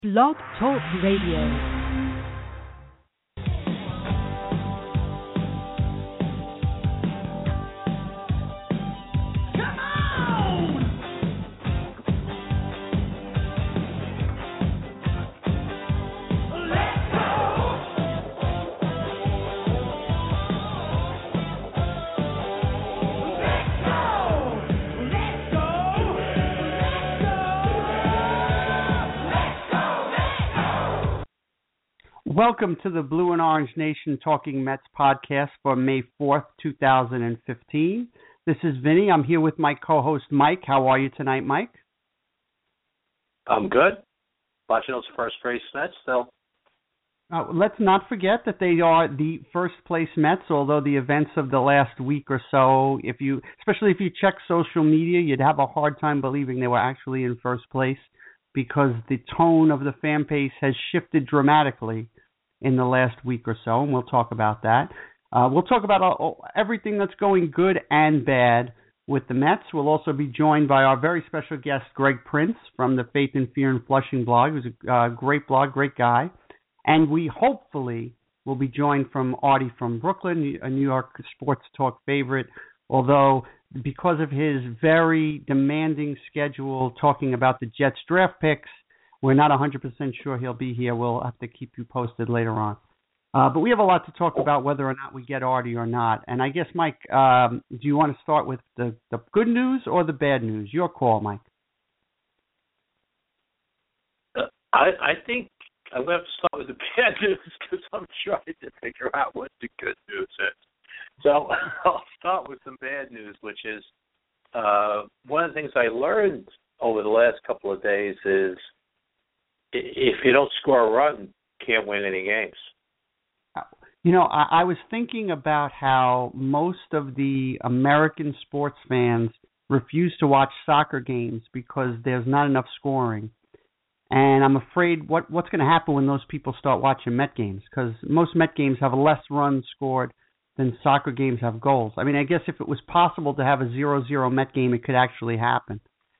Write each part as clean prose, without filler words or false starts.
Blog Talk Radio. Welcome to the Blue and Orange Nation Talking Mets podcast for May 4th, 2015. This is Vinny. I'm here with my co-host, Mike. How are you tonight, Mike? I'm good. Watching those first-place Mets still. Let's not forget that they are the first-place Mets, although the events of the last week or so, especially if you check social media, you'd have a hard time believing they were actually in first place because the tone of the fan base has shifted dramatically in the last week or so, and we'll talk about that. We'll talk about everything that's going good and bad with the Mets. We'll also be joined by our very special guest, Greg Prince, from the Faith and Fear in Flushing blog, who's a great blog, great guy. And we hopefully will be joined from Artie from Brooklyn, a New York sports talk favorite, although because of his very demanding schedule talking about the Jets draft picks, we're not 100% sure he'll be here. We'll have to keep you posted later on. But we have a lot to talk about whether or not we get Artie or not. And I guess, Mike, do you want to start with the good news or the bad news? Your call, Mike. I think I'm going to have to start with the bad news because I'm trying to figure out what the good news is. So I'll start with some bad news, which is one of the things I learned over the last couple of days is if you don't score a run, you can't win any games. You know, I was thinking about how most of the American sports fans refuse to watch soccer games because there's not enough scoring. And I'm afraid what's going to happen when those people start watching Met games, because most Met games have less runs scored than soccer games have goals. I mean, I guess if it was possible to have a 0-0 Met game, it could actually happen.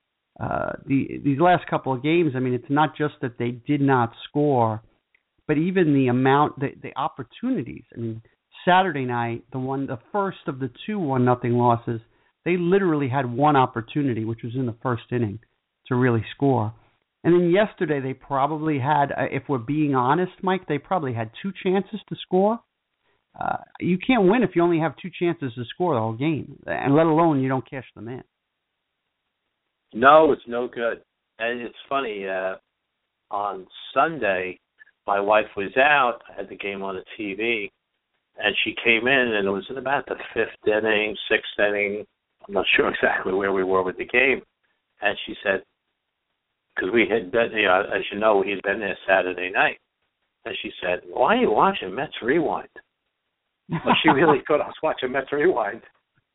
These last couple of games, I mean, it's not just that they did not score, but even the amount, the opportunities. I mean, Saturday night, the first of the 2 1-0 losses, they literally had one opportunity, which was in the first inning, to really score. And then yesterday, they probably had, if we're being honest, Mike, they probably had 2 chances to score. You can't win if you only have 2 chances to score the whole game, and let alone you don't cash them in. No, it's no good. And it's funny, on Sunday, my wife was out. I had the game on the TV, and she came in, and it was in about the 5th inning, 6th inning. I'm not sure exactly where we were with the game. And she said, because we had been, as you know, we had been there Saturday night. And she said, why are you watching Mets Rewind? Well, she really thought I was watching Mets Rewind.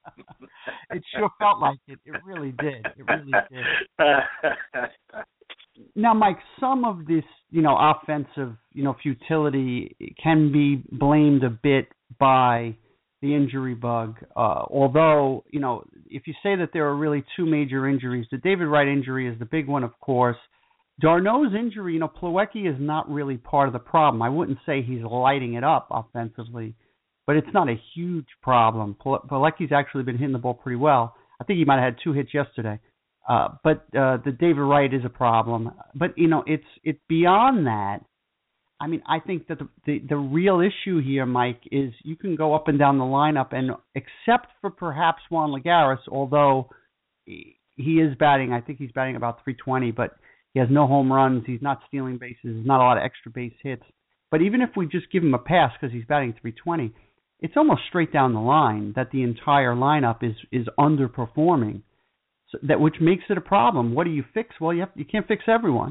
It sure felt like it. It really did. It really did. Now, Mike, some of this, offensive, futility can be blamed a bit by the injury bug. Although, if you say that there are really 2 major injuries, the David Wright injury is the big one, of course. D'Arnaud's injury, Plawecki is not really part of the problem. I wouldn't say he's lighting it up offensively, but it's not a huge problem. Plawecki's actually been hitting the ball pretty well. I think he might have had 2 hits yesterday. But the David Wright is a problem. But, it's beyond that. I mean, I think that the real issue here, Mike, is you can go up and down the lineup, and except for perhaps Juan Lagares, although he is batting, I think he's batting about .320, but he has no home runs, he's not stealing bases, there's not a lot of extra base hits. But even if we just give him a pass because he's batting .320, it's almost straight down the line that the entire lineup is underperforming, which makes it a problem. What do you fix? Well, you can't fix everyone.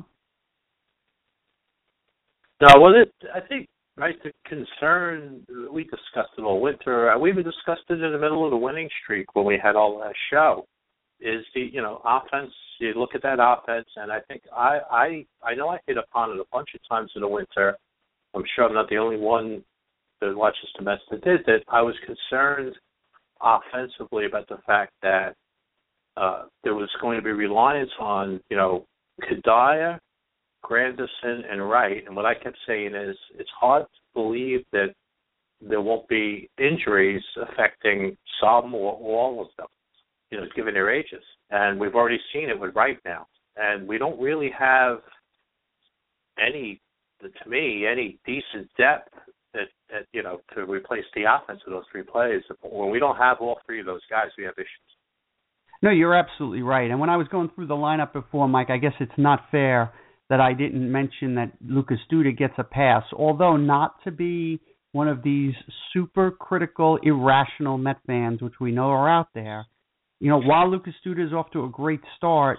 No, I think, right, the concern, we discussed it all winter. We even discussed it in the middle of the winning streak when we had our last show, is the, offense. You look at that offense, and I think I know I hit upon it a bunch of times in the winter. I'm sure I'm not the only one that watches the Mets that did that. I was concerned offensively about the fact that there was going to be reliance on, Kadaya, Granderson, and Wright. And what I kept saying is it's hard to believe that there won't be injuries affecting some or all of them, given their ages. And we've already seen it with Wright now. And we don't really have any decent depth that to replace the offense of those three players. When we don't have all three of those guys, we have issues. No, you're absolutely right. And when I was going through the lineup before, Mike, I guess it's not fair that I didn't mention that Lucas Duda gets a pass, although not to be one of these super critical, irrational Met fans, which we know are out there. While Lucas Duda is off to a great start,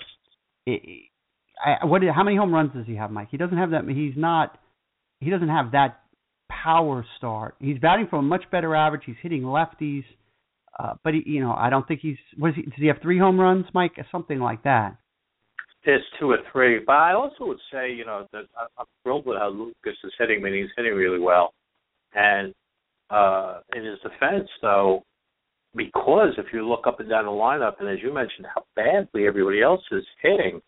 how many home runs does he have, Mike? He doesn't have that. He doesn't have that power start. He's batting from a much better average. He's hitting lefties, but I don't think he's. Does he have 3 home runs, Mike? Something like that. There's 2 or 3, but I also would say that I'm thrilled with how Lucas is hitting. I mean, he's hitting really well, and in his defense, though, because if you look up and down the lineup, and as you mentioned, how badly everybody else is hitting,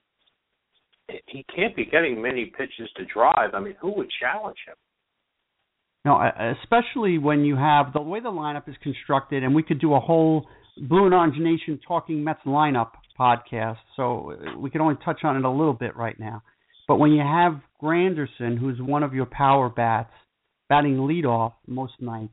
he can't be getting many pitches to drive. I mean, who would challenge him? No, especially when you have the way the lineup is constructed, and we could do a whole Blue and Orange Nation Talking Mets lineup podcast, so we can only touch on it a little bit right now. But when you have Granderson, who's one of your power bats, batting leadoff most nights,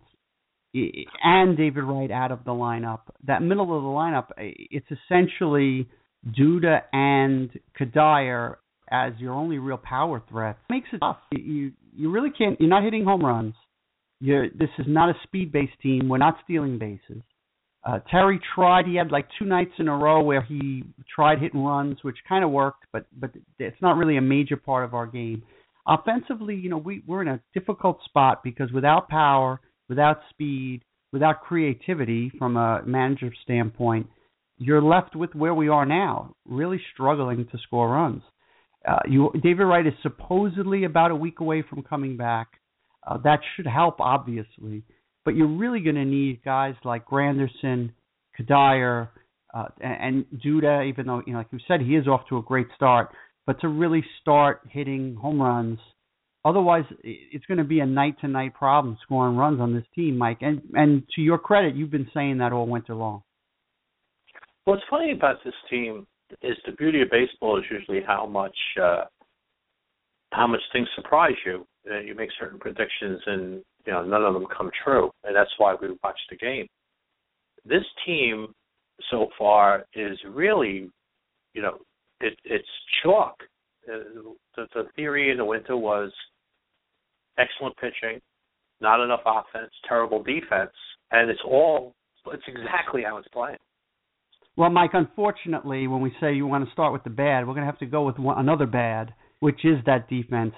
and David Wright out of the lineup, that middle of the lineup, it's essentially Duda and Kadire as your only real power threat. It makes it tough. You really can't. You're not hitting home runs. This is not a speed-based team. We're not stealing bases. Terry tried. He had like 2 nights in a row where he tried hitting runs, which kind of worked, but it's not really a major part of our game. Offensively, we're in a difficult spot because without power, without speed, without creativity from a manager standpoint, you're left with where we are now, really struggling to score runs. David Wright is supposedly about a week away from coming back. That should help, obviously. But you're really going to need guys like Granderson, Kadire, and Duda, even though, like you said, he is off to a great start, but to really start hitting home runs. Otherwise, it's going to be a night-to-night problem scoring runs on this team, Mike. And to your credit, you've been saying that all winter long. What's funny about this team is the beauty of baseball is usually how much things surprise you. You make certain predictions and none of them come true, and that's why we watch the game. This team so far is really, it's chalk. The theory in the winter was excellent pitching, not enough offense, terrible defense, and it's exactly how it's playing. Well, Mike, unfortunately, when we say you want to start with the bad, we're going to have to go with another bad, which is that defense.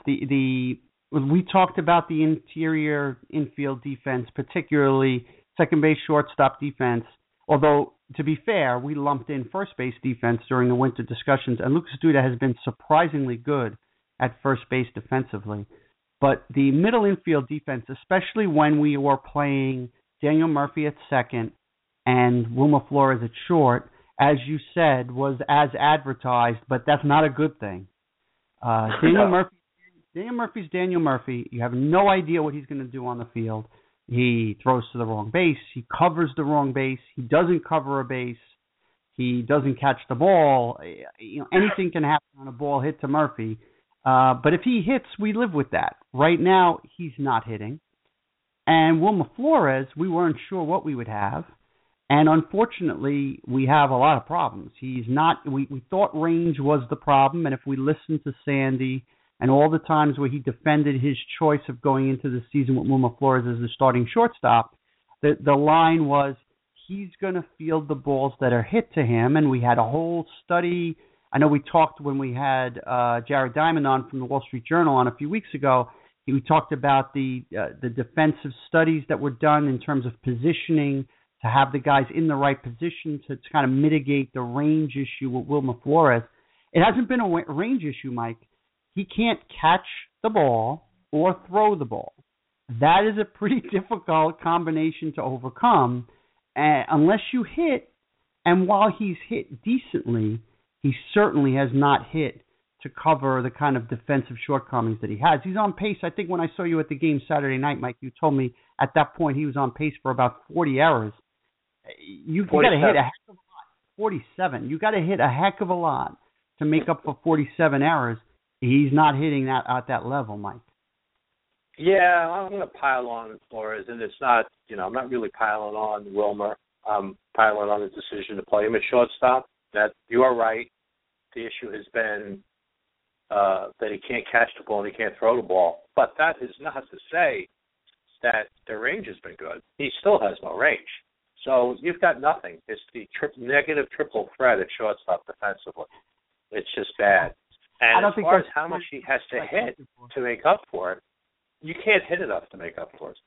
We talked about the interior infield defense, particularly second base, shortstop defense, although, to be fair, we lumped in first base defense during the winter discussions, and Lucas Duda has been surprisingly good at first base defensively. But the middle infield defense, especially when we were playing Daniel Murphy at second and Wilmer Flores at short, as you said, was as advertised, but that's not a good thing. Daniel Murphy's Daniel Murphy. You have no idea what he's going to do on the field. He throws to the wrong base. He covers the wrong base. He doesn't cover a base. He doesn't catch the ball. Anything can happen on a ball hit to Murphy. But if he hits, we live with that. Right now, he's not hitting. And Wilmer Flores, we weren't sure what we would have. And unfortunately, we have a lot of problems. He's not. We thought range was the problem, and if we listened to Sandy and all the times where he defended his choice of going into the season with Wilmer Flores as the starting shortstop, the line was he's going to field the balls that are hit to him. And we had a whole study. I know we talked when we had Jared Diamond on from the Wall Street Journal on a few weeks ago. We talked about the defensive studies that were done in terms of positioning to have the guys in the right position to kind of mitigate the range issue with Wilmer Flores. It hasn't been a range issue, Mike. He can't catch the ball or throw the ball. That is a pretty difficult combination to overcome unless you hit. And while he's hit decently, he certainly has not hit to cover the kind of defensive shortcomings that he has. He's on pace. I think when I saw you at the game Saturday night, Mike, you told me at that point he was on pace for about 40 errors. You got to hit a heck of a lot. 47. You got to hit a heck of a lot to make up for 47 errors. He's not hitting that at that level, Mike. Yeah, I'm going to pile on Flores, and it's not, I'm not really piling on Wilmer. I'm piling on the decision to play him at shortstop. That you are right. The issue has been that he can't catch the ball and he can't throw the ball. But that is not to say that the range has been good. He still has no range. So you've got nothing. It's the negative triple threat at shortstop defensively. It's just bad. And as far as how much he has to hit to make up for it, you can't hit enough to make up for it.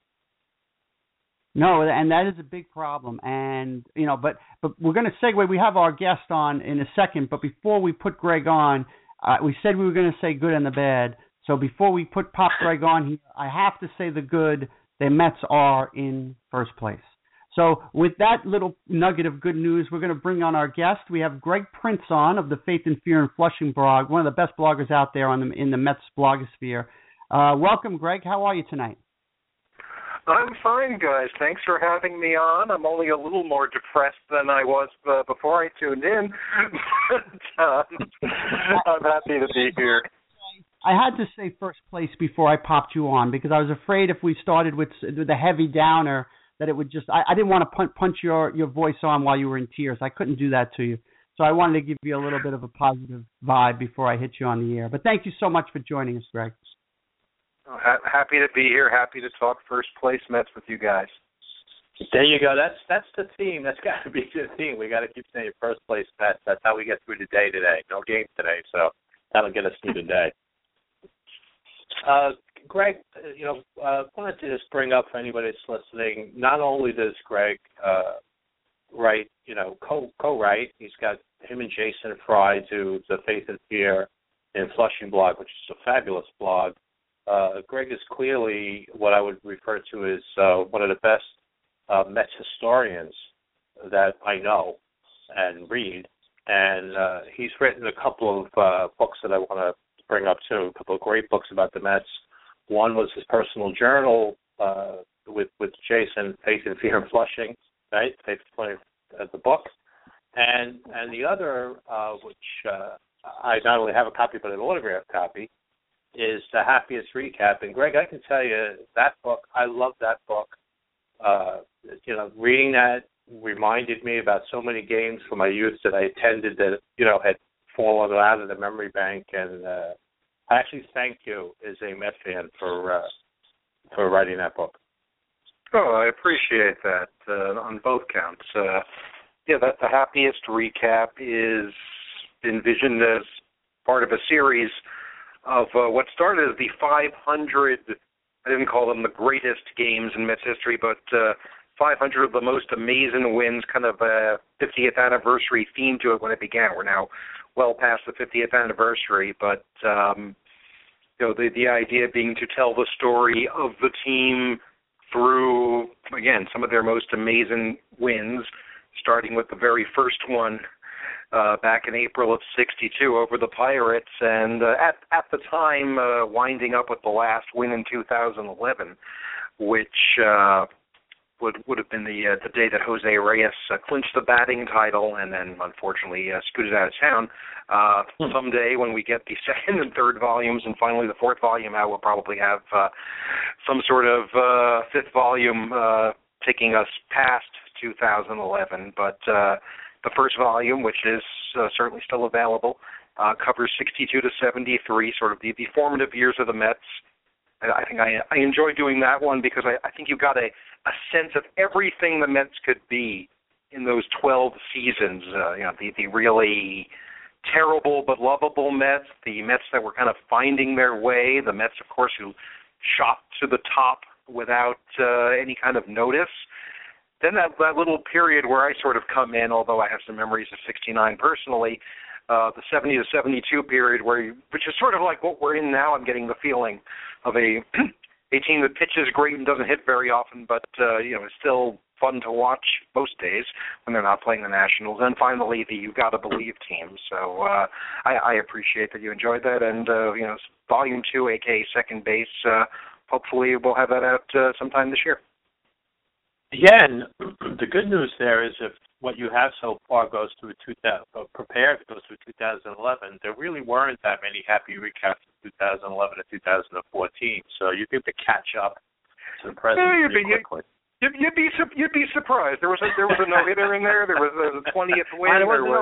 No, and that is a big problem. And, but we're going to segue. We have our guest on in a second. But before we put Greg on, we said we were going to say good and the bad. So before we pop Greg on here, I have to say the good. The Mets are in first place. So with that little nugget of good news, we're going to bring on our guest. We have Greg Prince on of the Faith and Fear in Flushing blog, one of the best bloggers out there in the Mets blogosphere. Welcome, Greg. How are you tonight? I'm fine, guys. Thanks for having me on. I'm only a little more depressed than I was before I tuned in. But, I'm happy to be here. I had to say first place before I popped you on because I was afraid if we started with the heavy downer that it would just – I didn't want to punch your voice on while you were in tears. I couldn't do that to you. So I wanted to give you a little bit of a positive vibe before I hit you on the air. But thank you so much for joining us, Greg. Happy to be here. Happy to talk first place Mets with you guys. There you go. That's the theme. That's got to be the theme. We got to keep saying first place Mets. That's how we get through the day today. No game today, so that'll get us through the day. Greg, wanted to just bring up for anybody that's listening. Not only does Greg write, co-write. He's got him and Jason Fry do the Faith and Fear in Flushing blog, which is a fabulous blog. Greg is clearly what I would refer to as one of the best Mets historians that I know and read. And he's written a couple of books that I want to bring up, too, a couple of great books about the Mets. One was his personal journal with Jason, Faith and Fear in Flushing, right? Faith and Fear, the book. And the other, which I not only have a copy but an autographed copy, is The Happiest Recap. And, Greg, I can tell you that book, I love that book. Reading that reminded me about so many games from my youth that I attended that, had fallen out of the memory bank. And I actually thank you as a Met fan for writing that book. Oh, I appreciate that on both counts. That The Happiest Recap is envisioned as part of a series of what started as the 500, I didn't call them the greatest games in Mets history, but 500 of the most amazing wins, kind of a 50th anniversary theme to it when it began. We're now well past the 50th anniversary, but the idea being to tell the story of the team through, again, some of their most amazing wins, starting with the very first one back in April of '62 over the Pirates, and at the time winding up with the last win in 2011, which would have been the day that Jose Reyes clinched the batting title and then unfortunately scooted out of town. Someday when we get the second and third volumes and finally the fourth volume out, we'll probably have some sort of fifth volume taking us past 2011. But the first volume, which is certainly still available, covers 62 to 73, sort of the formative years of the Mets. I think I enjoy doing that one because I think you've got a sense of everything the Mets could be in those 12 seasons. The really terrible but lovable Mets, the Mets that were kind of finding their way, the Mets, of course, who shot to the top without any kind of notice. Then that little period where I sort of come in, although I have some memories of '69 personally, the 70 to 72 period, which is sort of like what we're in now. I'm getting the feeling of a team that pitches great and doesn't hit very often, but is still fun to watch most days when they're not playing the Nationals. And finally, the You Gotta Believe team. So I appreciate that you enjoyed that. And, Volume 2, a.k.a. Second Base, hopefully we'll have that out sometime this year. Yeah, and the good news there is if what you have so far goes through 2011, there really weren't that many happy recaps of 2011 and 2014. So you get to catch up to the present pretty quickly. You'd be surprised. There was a no-hitter in there. There was a 20th win.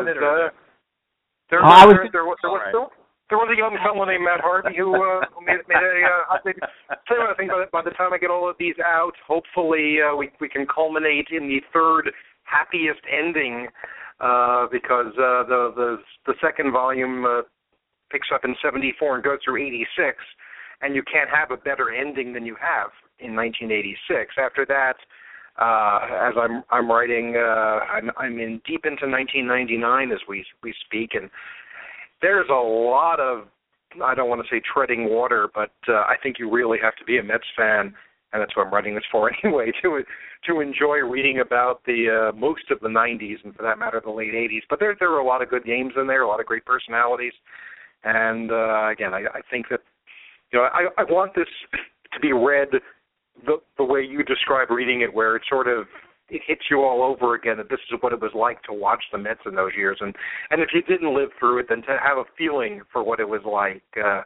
There was a young fellow named Matt Harvey who made a hot. So I think by the time I get all of these out, hopefully we can culminate in the third happiest ending because the second volume picks up in 74 and goes through 86, and you can't have a better ending than you have in 1986. After that, as I'm writing, I'm in deep into 1999 as we speak, and there's a lot of, I don't want to say treading water, but I think you really have to be a Mets fan, and that's what I'm writing this for anyway, to enjoy reading about the most of the 90s, and for that matter, the late 80s. But there were a lot of good games in there, a lot of great personalities, and again, I think that, I want this to be read the way you describe reading it, where it sort of it hits you all over again that this is what it was like to watch the Mets in those years, and if you didn't live through it, then to have a feeling for what it was like.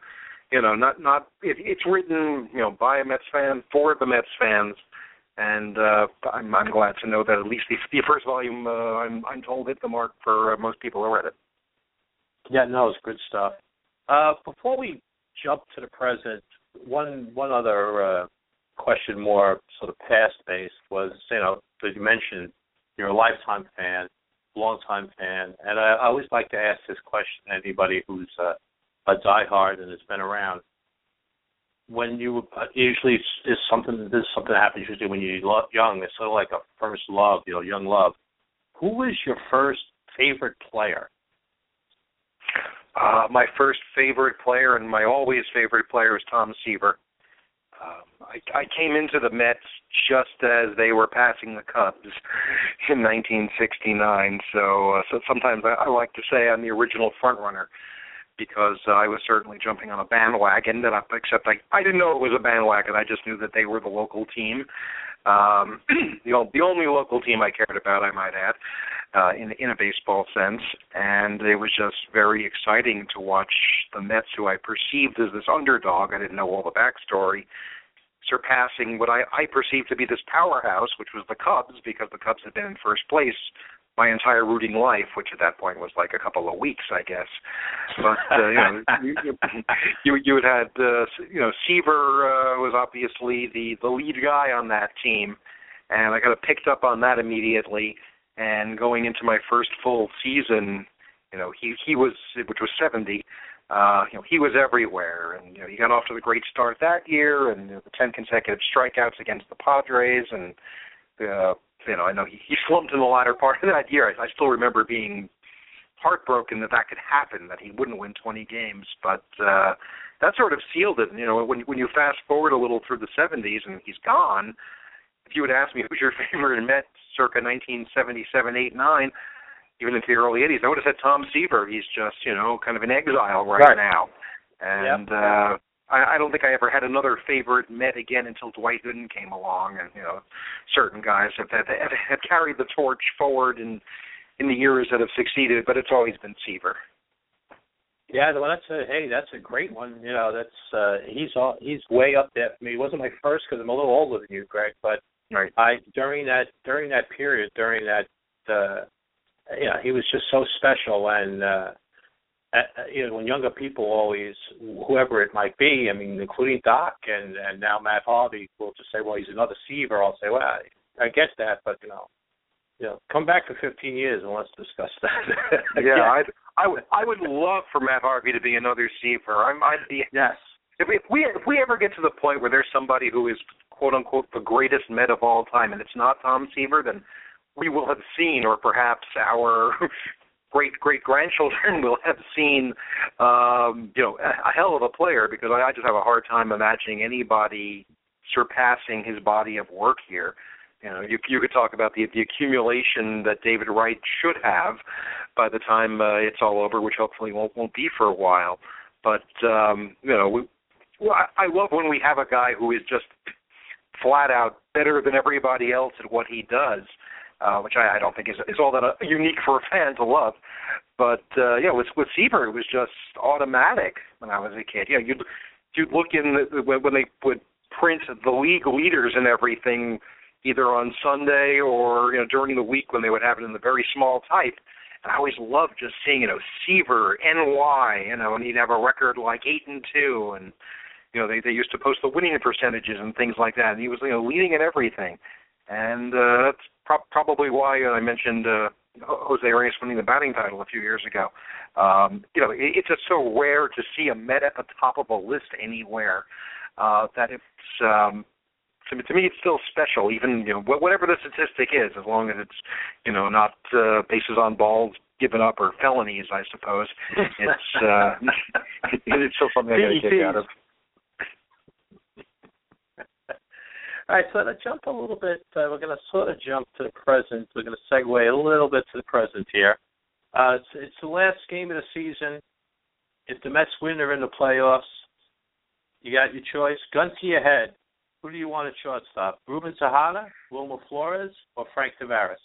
It's written by a Mets fan for the Mets fans, and I'm glad to know that at least the first volume I'm told hit the mark for most people who read it. Yeah, no, it's good stuff. Before we jump to the present, one other question, more sort of past-based, was, that you mentioned you're a lifetime fan, long-time fan, and I always like to ask this question to anybody who's a diehard and has been around. When you usually this is something that happens usually when you're young. It's sort of like a first love, young love. Who was your first favorite player? My first favorite player and my always favorite player is Tom Seaver. I came into the Mets just as they were passing the Cubs in 1969, so sometimes I like to say I'm the original front runner, because I was certainly jumping on a bandwagon, except I didn't know it was a bandwagon. I just knew that they were the local team. The only local team I cared about, I might add, in a baseball sense, and it was just very exciting to watch the Mets, who I perceived as this underdog. I didn't know all the backstory, surpassing what I perceived to be this powerhouse, which was the Cubs, because the Cubs had been in first place my entire rooting life, which at that point was like a couple of weeks, I guess. But you had Seaver was obviously the lead guy on that team, and I kind of picked up on that immediately. And going into my first full season, he was, which was 70. He was everywhere, and he got off to the great start that year, and the 10 consecutive strikeouts against the Padres, and I know he slumped in the latter part of that year. I still remember being heartbroken that could happen, that he wouldn't win 20 games, but that sort of sealed it. When you fast forward a little through the 70s and he's gone, if you would ask me who's your favorite Met circa 1977, 8, 9, even into the early 80s, I would have said Tom Seaver. He's just, kind of in exile right now. And yep. I don't think I ever had another favorite Met again until Dwight Gooden came along, and certain guys have carried the torch forward in the years that have succeeded, but it's always been Seaver. Yeah, well, that's a great one. He's way up there for me. He wasn't my first because I'm a little older than you, Greg, but right. During that period, he was just so special, and when younger people always, whoever it might be, including Doc and now Matt Harvey, will just say, well, he's another Seaver. I'll say, well, I get that, but come back for 15 years and let's discuss that. Yeah, I would love for Matt Harvey to be another Seaver. I'd be yes. If we ever get to the point where there's somebody who is quote unquote the greatest Met of all time, and it's not Tom Seaver, then we will have seen, or perhaps our great-grandchildren will have seen, a hell of a player, because I just have a hard time imagining anybody surpassing his body of work here. You could talk about the accumulation that David Wright should have by the time it's all over, which hopefully won't be for a while. But I love when we have a guy who is just flat out better than everybody else at what he does, which I don't think is all that unique for a fan to love. But with Seaver, it was just automatic when I was a kid. You'd look when they would print the league leaders and everything, either on Sunday or during the week when they would have it in the very small type. And I always loved just seeing Seaver NY, and he'd have a record like 8-2, and they used to post the winning percentages and things like that. And he was leading in everything, and that's probably why I mentioned Jose Reyes winning the batting title a few years ago. It's just so rare to see a Met at the top of a list anywhere that it's. To me, it's still special, even whatever the statistic is, as long as it's not bases on balls given up or felonies, I suppose. It's it's still something I got to kick out of. All right, so to jump a little bit, we're going to sort of jump to the present. We're going to segue a little bit to the present here. It's the last game of the season. If the Mets win, they're in the playoffs. You got your choice. Gun to your head. Who do you want at shortstop? Ruben Tejada, Wilmer Flores, or Frank Tavares?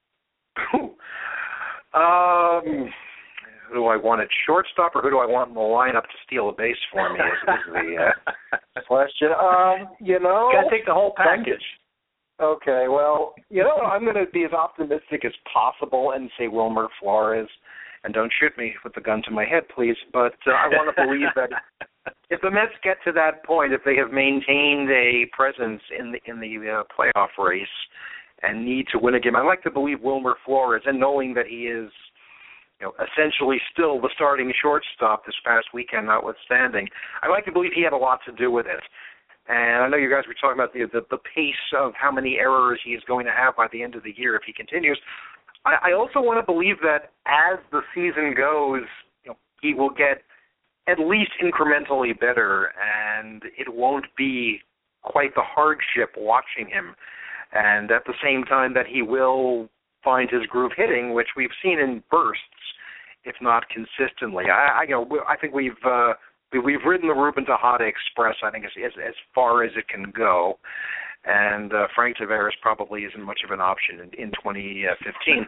Who do I want at shortstop, or who do I want in the lineup to steal a base for me? Is the question. You got to take the whole package. Okay, well, I'm going to be as optimistic as possible and say Wilmer Flores. And don't shoot me with the gun to my head, please. But I want to believe that if the Mets get to that point, if they have maintained a presence in the playoff race and need to win a game, I like to believe Wilmer Flores, and knowing that he is, essentially still the starting shortstop this past weekend, notwithstanding, I like to believe he had a lot to do with it. And I know you guys were talking about the pace of how many errors he is going to have by the end of the year if he continues. I also want to believe that as the season goes, he will get at least incrementally better, and it won't be quite the hardship watching him. And at the same time that he will find his groove hitting, which we've seen in bursts, if not consistently. I think we've ridden the Ruben Tejada Express, I think, as far as it can go. And Frank Tavares probably isn't much of an option in 2015.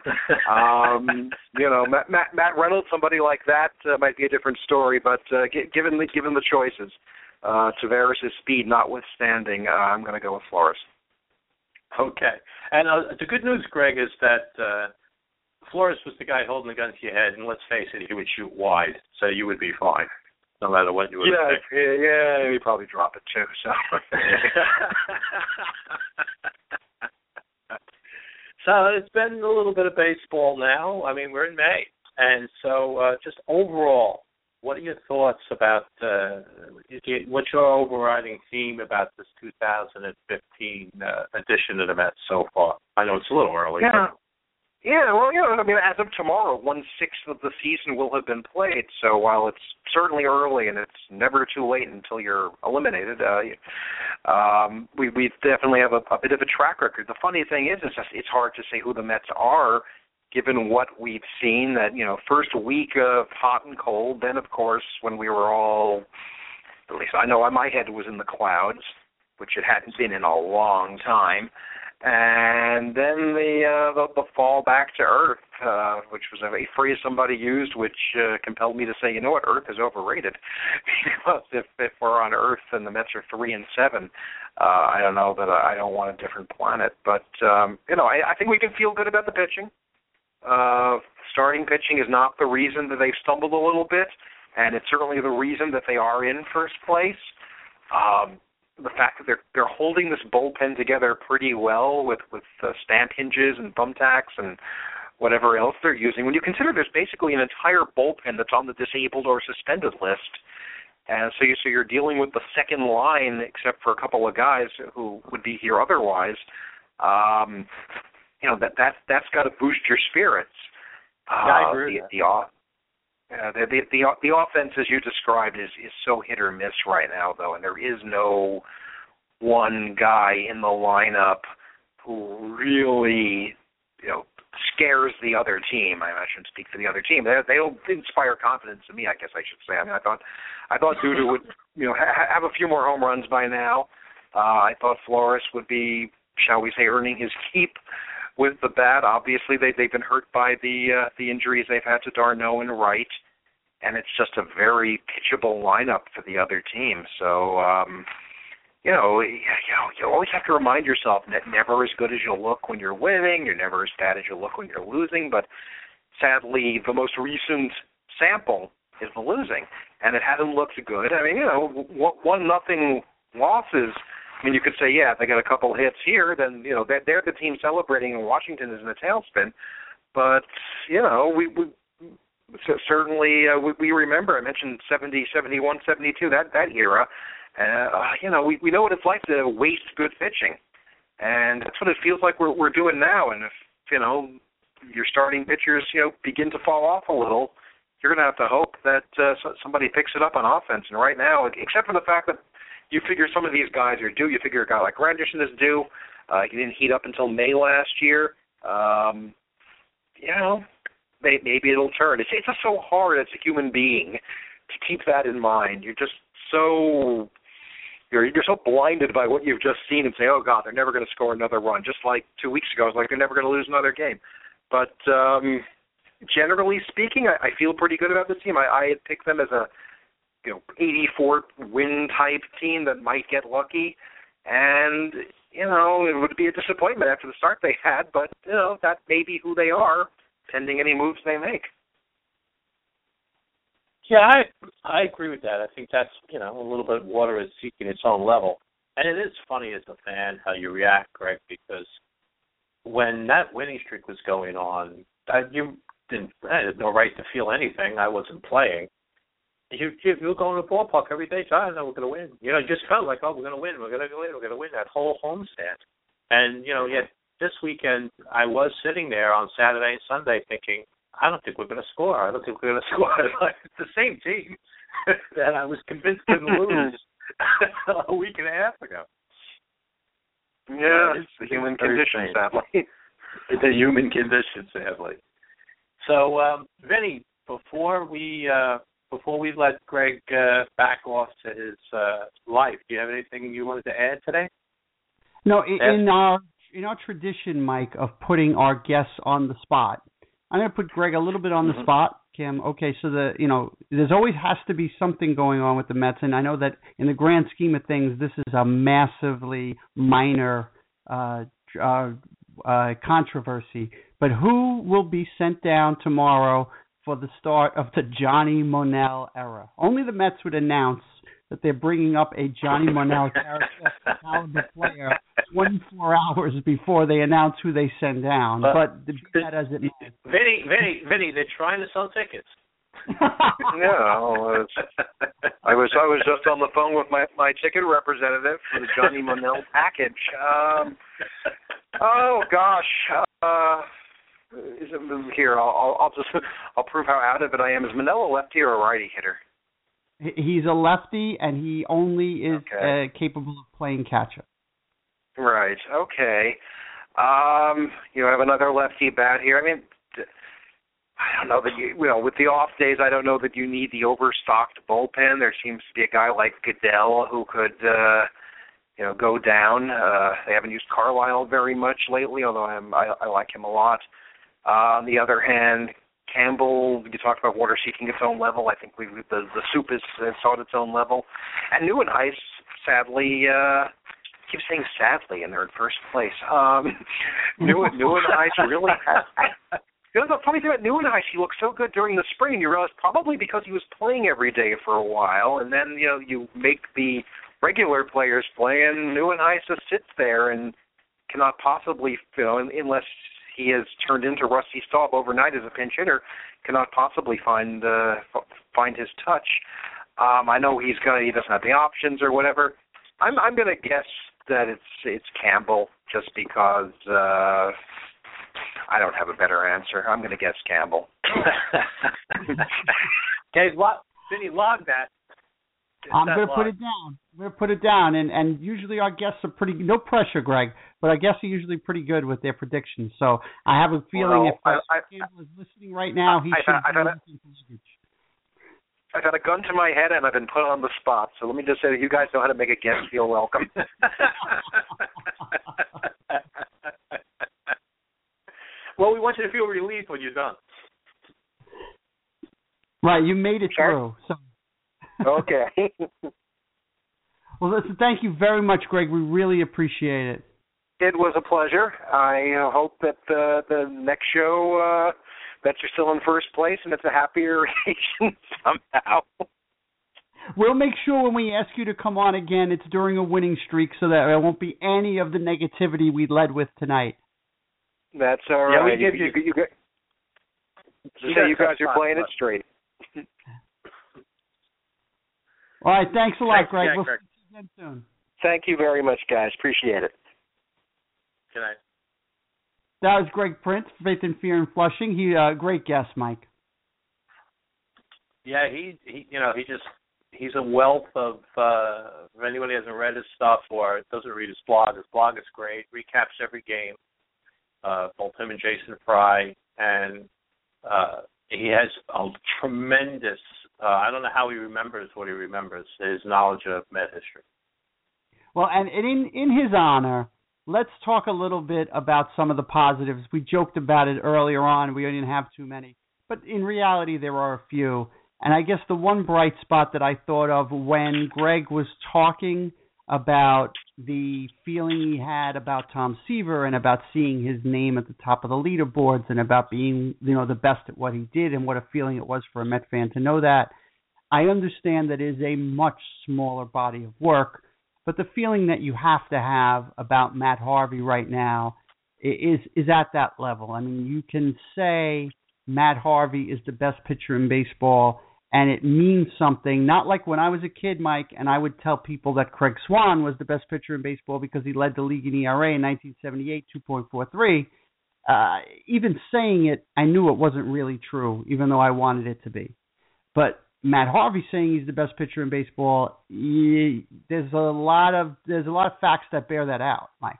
Matt Reynolds, somebody like that might be a different story. But given the choices, Tavares' speed notwithstanding, I'm going to go with Flores. Okay. And the good news, Greg, is that Flores was the guy holding the gun to your head, and let's face it, he would shoot wide, so you would be fine, no matter what you would pick. Yeah, he'd probably drop it too. So, so it's been a little bit of baseball now. I mean, we're in May, and so just overall, what are your thoughts about what's your overriding theme about this 2015 edition of the Mets so far? I know it's a little early. Yeah. Yeah, well, as of tomorrow, 1/6 of the season will have been played. So while it's certainly early and it's never too late until you're eliminated, we definitely have a bit of a track record. The funny thing is it's hard to say who the Mets are, given what we've seen. That first week of hot and cold. Then, of course, when we were all, at least I know my head was in the clouds, which it hadn't been in a long time. And then the fall back to earth, which was a phrase somebody used, which compelled me to say, Earth is overrated. Because if we're on Earth and the Mets are 3-7, I don't know that I don't want a different planet. But I think we can feel good about the pitching. Starting pitching is not the reason that they've stumbled a little bit, and it's certainly the reason that they are in first place. The fact that they're holding this bullpen together pretty well with stamp hinges and thumbtacks and whatever else they're using. When you consider there's basically an entire bullpen that's on the disabled or suspended list, and so you're dealing with the second line, except for a couple of guys who would be here otherwise. That's got to boost your spirits. I agree. The offense, as you described, is so hit or miss right now, though, and there is no one guy in the lineup who really, scares the other team. I shouldn't speak for the other team. They don't inspire confidence in me, I guess I should say. I mean, I thought Duda would, have a few more home runs by now. I thought Flores would be, shall we say, earning his keep with the bat. Obviously, they've been hurt by the injuries they've had to d'Arnaud and Wright, and it's just a very pitchable lineup for the other team. So, you always have to remind yourself that never as good as you'll look when you're winning. You're never as bad as you'll look when you're losing. But sadly, the most recent sample is the losing, and it hasn't looked good. I mean, 1-0 losses. I mean, you could say, yeah, if they got a couple hits here, then, they're the team celebrating and Washington is in a tailspin. But, we certainly we remember, I mentioned 70, 71, 72, that era. We know what it's like to waste good pitching. And that's what it feels like we're doing now. And if, your starting pitchers, begin to fall off a little, you're going to have to hope that somebody picks it up on offense. And right now, except for the fact that you figure some of these guys are due. You figure a guy like Granderson is due. He didn't heat up until May last year. Maybe it'll turn. It's just so hard as a human being to keep that in mind. You're just so you're so blinded by what you've just seen and say, oh God, they're never going to score another run. Just like 2 weeks ago, I was like, they're never going to lose another game. But generally speaking, I feel pretty good about this team. I had picked them as a 84 win type team that might get lucky, and it would be a disappointment after the start they had, but that may be who they are, pending any moves they make. Yeah, I agree with that. I think that's a little bit water is seeking its own level, and it is funny as a fan how you react, Greg, because when that winning streak was going on, I had no right to feel anything. I wasn't playing. You're going to the ballpark every day. I know we're going to win. It just felt like, we're going to win. We're going to win that whole homestand. And, yet this weekend I was sitting there on Saturday and Sunday thinking, I don't think we're going to score. I don't think we're going to score. It's the same team that I was convinced couldn't lose a week and a half ago. Yeah, it's the human condition, sadly. It's a human condition, sadly. So, Vinny, before we let Greg back off to his life, do you have anything you wanted to add today? No, in our tradition, Mike, of putting our guests on the spot, I'm going to put Greg a little bit on the spot, Kim. Okay, so there's always has to be something going on with the Mets, and I know that in the grand scheme of things, this is a massively minor controversy. But who will be sent down tomorrow for the start of the Johnny Monell era? Only the Mets would announce that they're bringing up a Johnny Monell caliber player 24 hours before they announce who they send down. But be that as it may. Vinny, they're trying to sell tickets. Yeah, I was just on the phone with my ticket representative for the Johnny Monell package. Oh gosh. Here, I'll prove how out of it I am. Is Monell a lefty or a righty hitter? He's a lefty, and he only is capable of playing catch-up. Right. Okay. You have another lefty bat here. I mean, I don't know that with the off days, I don't know that you need the overstocked bullpen. There seems to be a guy like Goodell who could, go down. They haven't used Carlisle very much lately, although I like him a lot. On the other hand, Campbell, you talked about water seeking its own level. I think the soup has sought its own level. And Nieuwenhuis, sadly, keep saying sadly, and they're in first place. Nieuwenhuis really has. The funny thing about Nieuwenhuis, he looked so good during the spring. You realize probably because he was playing every day for a while, and then you make the regular players play, and Nieuwenhuis just sits there and cannot possibly, unless he has turned into Rusty Staub overnight as a pinch hitter, cannot possibly find his touch. I know he doesn't have the options or whatever. I'm going to guess that it's Campbell, just because I don't have a better answer. I'm going to guess Campbell. Okay, Vinny, log that. I'm going to put it down. I'm going to put it down. And usually our guests are pretty, no pressure, Greg, but our guests are usually pretty good with their predictions. So I have a feeling if Campbell is listening right now, he should be looking for luggage. I've had a gun to my head and I've been put on the spot. So let me just say that you guys know how to make a guest feel welcome. Well, we want you to feel relieved when you're done. Right, you made it through. So. Okay. Well, listen, thank you very much, Greg. We really appreciate it. It was a pleasure. I hope that the next show that you're still in first place and it's a happier occasion somehow. We'll make sure when we ask you to come on again, it's during a winning streak so that there won't be any of the negativity we led with tonight. That's all right. Yeah, you guys are playing it straight. All right, thanks a lot, Greg. We'll see you again soon. Thank you very much, guys. Appreciate it. Good night. That was Greg Prince, Faith and Fear in Flushing. He great guest, Mike. Yeah, he's a wealth of. If anybody hasn't read his stuff or doesn't read his blog is great. Recaps every game. Both him and Jason Fry, and he has a tremendous. I don't know how he remembers what he remembers. His knowledge of Met history. Well, and in his honor, let's talk a little bit about some of the positives. We joked about it earlier on. We didn't have too many, but in reality, there are a few. And I guess the one bright spot that I thought of when Greg was talking about the feeling he had about Tom Seaver and about seeing his name at the top of the leaderboards and about being, the best at what he did and what a feeling it was for a Met fan to know that. I understand that is a much smaller body of work, but the feeling that you have to have about Matt Harvey right now is at that level. I mean, you can say Matt Harvey is the best pitcher in baseball, and it means something, not like when I was a kid, Mike, and I would tell people that Craig Swan was the best pitcher in baseball because he led the league in ERA in 1978, 2.43. Even saying it, I knew it wasn't really true, even though I wanted it to be. But Matt Harvey saying he's the best pitcher in baseball, there's a lot of facts that bear that out, Mike.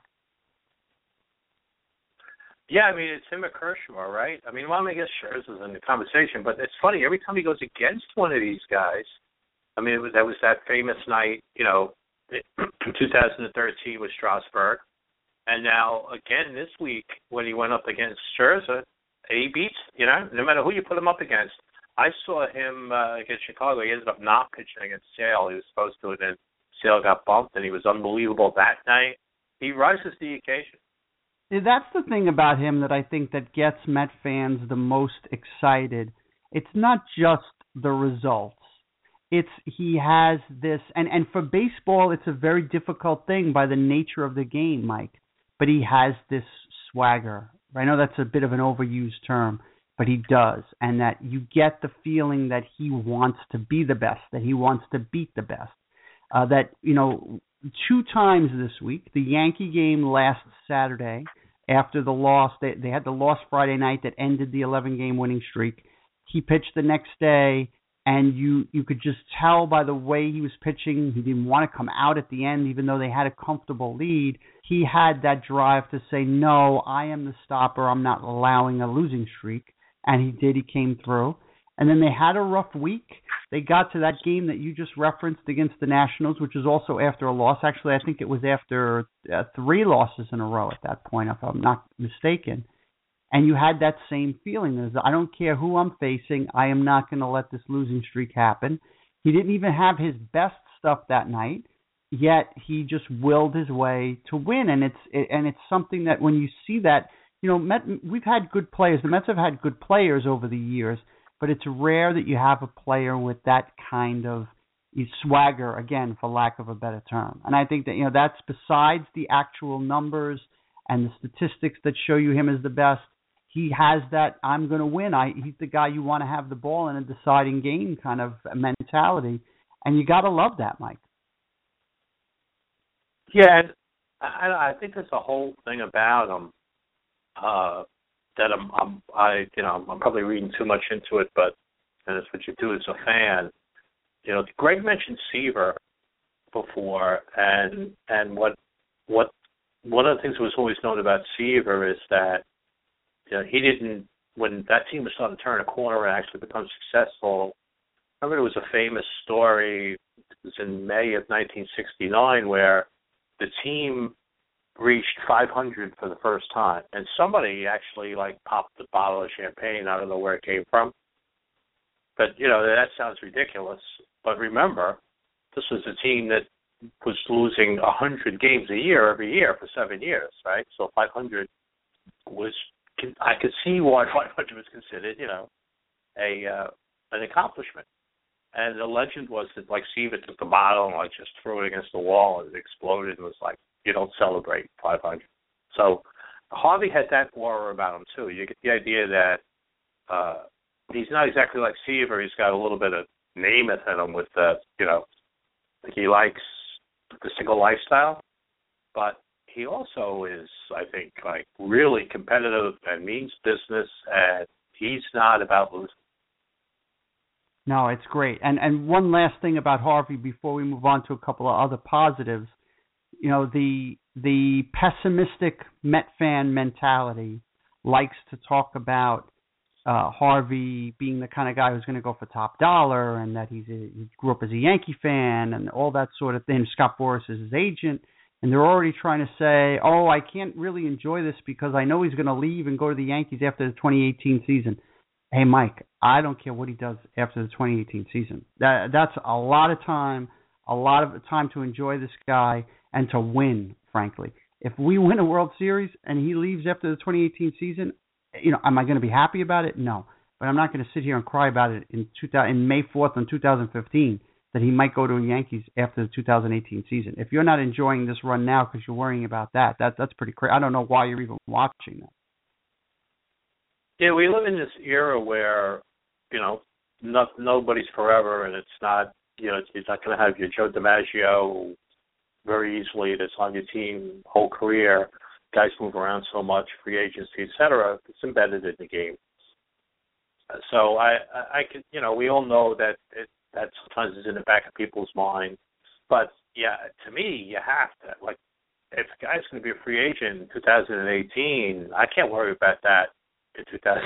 Yeah, I mean, it's him at Kershaw, right? I mean, I guess Scherzer's in the conversation, but it's funny, every time he goes against one of these guys, I mean, that was that famous night, in 2013 with Strasburg, and now, again, this week, when he went up against Scherzer, he beats, no matter who you put him up against. I saw him against Chicago. He ended up not pitching against Sale. He was supposed to, and then Sale got bumped, and he was unbelievable that night. He rises to the occasion. That's the thing about him that I think that gets Met fans the most excited. It's not just the results. It's he has this, and for baseball, it's a very difficult thing by the nature of the game, Mike. But he has this swagger. I know that's a bit of an overused term, but he does. And that you get the feeling that he wants to be the best, that he wants to beat the best. Two times this week, the Yankee game last Saturday, after the loss, they had the loss Friday night that ended the 11-game winning streak. He pitched the next day, and you could just tell by the way he was pitching, he didn't want to come out at the end, even though they had a comfortable lead. He had that drive to say, no, I am the stopper. I'm not allowing a losing streak. And he did. He came through. And then they had a rough week. They got to that game that you just referenced against the Nationals, which was also after a loss. Actually, I think it was after 3 losses in a row at that point, if I'm not mistaken. And you had that same feeling. I don't care who I'm facing. I am not going to let this losing streak happen. He didn't even have his best stuff that night, yet he just willed his way to win. And it's something that when you see that, we've had good players. The Mets have had good players over the years, but it's rare that you have a player with that kind of swagger, again, for lack of a better term. And I think that, that's besides the actual numbers and the statistics that show you him as the best. He has that I'm going to win. He's the guy you want to have the ball in a deciding game kind of mentality. And you got to love that, Mike. Yeah, and I think there's a whole thing about him that I'm probably reading too much into it, but and it's what you do as a fan. Greg mentioned Seaver before, and what one of the things that was always known about Seaver is that he didn't, when that team was starting to turn a corner and actually become successful. I remember there was a famous story, it was in May of 1969, where the team reached 500 for the first time, and somebody actually popped a bottle of champagne. I don't know where it came from, but that sounds ridiculous. But remember, this was a team that was losing 100 games a year every year for 7 years, right? So 500 was, I could see why 500 was considered, an accomplishment. And the legend was that Seaver took the bottle and just threw it against the wall and it exploded and was like, you don't celebrate 500. So Harvey had that aura about him too. You get the idea that he's not exactly like Seaver. He's got a little bit of Namath in him with he likes the single lifestyle, but he also is, I think, really competitive and means business, and he's not about losing. No, it's great. And one last thing about Harvey before we move on to a couple of other positives. The pessimistic Met fan mentality likes to talk about Harvey being the kind of guy who's going to go for top dollar, and that he grew up as a Yankee fan and all that sort of thing. Scott Boras is his agent, and they're already trying to say, oh, I can't really enjoy this because I know he's going to leave and go to the Yankees after the 2018 season. Hey, Mike, I don't care what he does after the 2018 season. That's a lot of time to enjoy this guy and to win, frankly. If we win a World Series and he leaves after the 2018 season, am I going to be happy about it? No. But I'm not going to sit here and cry about it in May 4th in 2015 that he might go to the Yankees after the 2018 season. If you're not enjoying this run now because you're worrying about that's pretty crazy. I don't know why you're even watching that. Yeah, we live in this era where, nobody's forever, and it's not, you're not going to have your Joe DiMaggio very easily that's on your team whole career. Guys move around so much, free agency, et cetera. It's embedded in the game. So I could, we all know that that sometimes is in the back of people's mind. But yeah, to me, you have to, if a guy's going to be a free agent in 2018, I can't worry about that in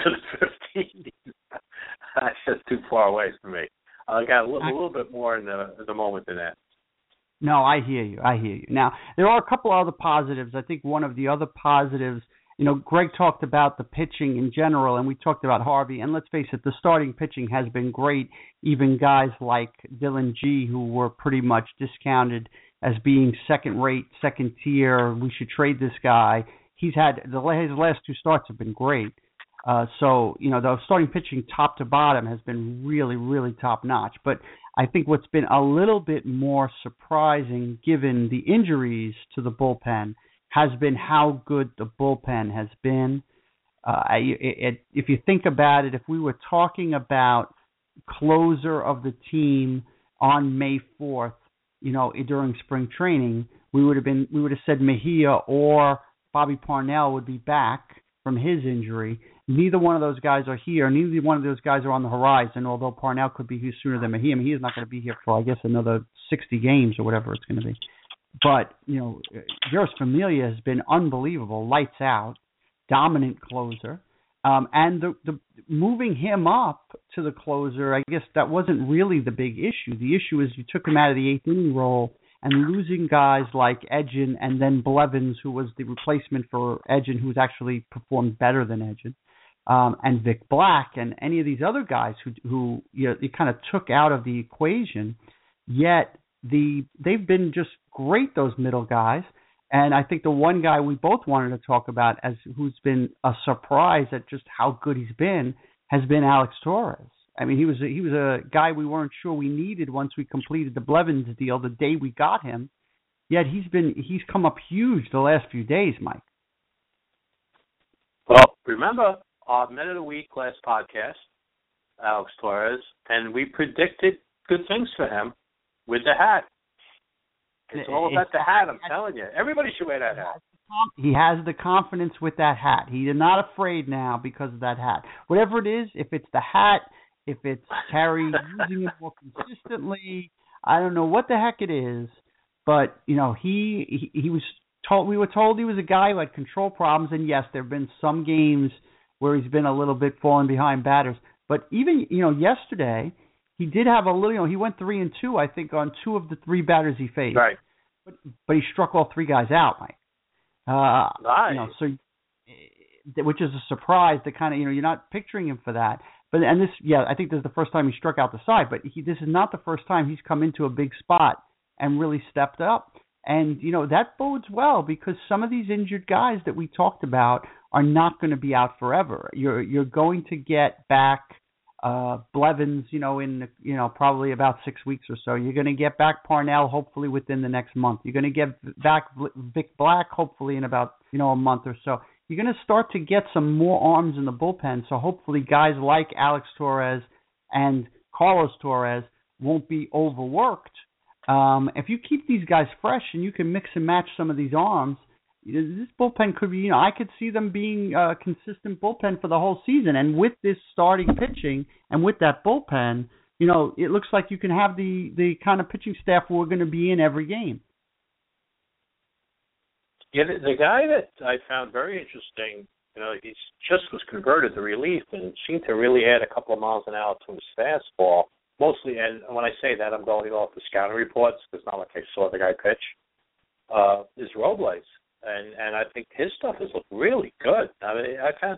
2015. That's just too far away for me. I got a little bit more in the moment than that. No, I hear you. Now, there are a couple other positives. I think one of the other positives, Greg talked about the pitching in general, and we talked about Harvey. And let's face it, the starting pitching has been great. Even guys like Dylan G, who were pretty much discounted as being second-rate, second-tier, we should trade this guy. His last two starts have been great. So, the starting pitching top to bottom has been really, really top-notch. But I think what's been a little bit more surprising, given the injuries to the bullpen, has been how good the bullpen has been. If you think about it, if we were talking about closer of the team on May 4th, during spring training, we would have said Mejia or Bobby Parnell would be back from his injury. Neither one of those guys are here. Neither one of those guys are on the horizon, although Parnell could be here sooner than Mejia. Mejia's not going to be here for, I guess, another 60 games or whatever it's going to be. But, Jeurys Familia has been unbelievable, lights out, dominant closer. And the moving him up to the closer, I guess that wasn't really the big issue. The issue is you took him out of the eighth inning role, and losing guys like Edgin and then Blevins, who was the replacement for Edgin, who's actually performed better than Edgin, and Vic Black and any of these other guys who you kind of took out of the equation. Yet they've been just great, those middle guys. And I think the one guy we both wanted to talk about as who's been a surprise at just how good he's been has been Alex Torres. I mean, he was a guy we weren't sure we needed once we completed the Blevins deal the day we got him. Yet he's come up huge the last few days, Mike. Well, remember our Men of the Week last podcast, Alex Torres, and we predicted good things for him with the hat. It's all about the hat, I'm telling you. Everybody should wear that hat. He has the confidence with that hat. He is not afraid now because of that hat. Whatever it is, if it's the hat, if it's Terry using him more consistently. I don't know what the heck it is, but he was told, we were told he was a guy who had control problems, and yes, there have been some games where he's been a little bit falling behind batters. But even yesterday, he did have a little. He went 3-2, I think, on 2 of the 3 batters he faced. Right. But he struck all 3 guys out, Mike. Nice. So, which is a surprise. To kind of you're not picturing him for that. But I think this is the first time he struck out the side. But this is not the first time he's come into a big spot and really stepped up. And that bodes well, because some of these injured guys that we talked about are not going to be out forever. You're going to get back Blevins, in probably about 6 weeks or so. You're going to get back Parnell hopefully within the next month. You're going to get back Vic Black hopefully in about a month or so. You're going to start to get some more arms in the bullpen. So hopefully guys like Alex Torres and Carlos Torres won't be overworked. If you keep these guys fresh and you can mix and match some of these arms, this bullpen could be, I could see them being a consistent bullpen for the whole season. And with this starting pitching and with that bullpen, it looks like you can have the kind of pitching staff we're going to be in every game. Yeah, the guy that I found very interesting, he just was converted to relief and seemed to really add a couple of miles an hour to his fastball. Mostly, and when I say that, I'm going off the scouting reports. It's not like I saw the guy pitch. Is Robles, and I think his stuff has looked really good. I mean,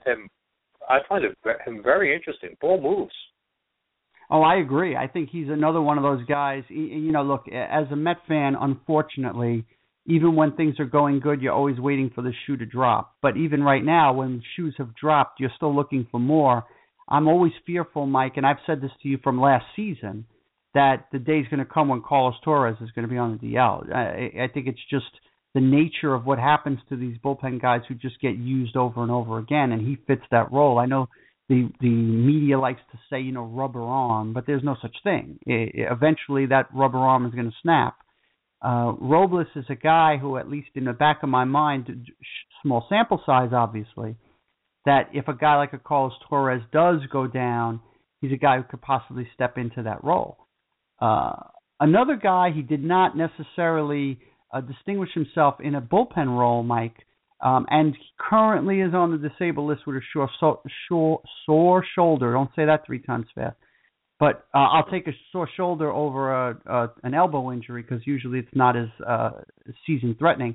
I find him very interesting. Ball moves. Oh, I agree. I think he's another one of those guys. Look, as a Met fan, unfortunately, even when things are going good, you're always waiting for the shoe to drop. But even right now, when shoes have dropped, you're still looking for more. I'm always fearful, Mike, and I've said this to you from last season, that the day's going to come when Carlos Torres is going to be on the DL. I think it's just the nature of what happens to these bullpen guys who just get used over and over again, and he fits that role. I know the media likes to say, rubber arm, but there's no such thing. Eventually that rubber arm is going to snap. Robles is a guy who, at least in the back of my mind, small sample size obviously, that if a guy like a Carlos Torres does go down, he's a guy who could possibly step into that role. Another guy, he did not necessarily distinguish himself in a bullpen role, Mike, and he currently is on the disabled list with a sore shoulder. Don't say that 3 times fast. But I'll take a sore shoulder over an elbow injury, because usually it's not as season-threatening.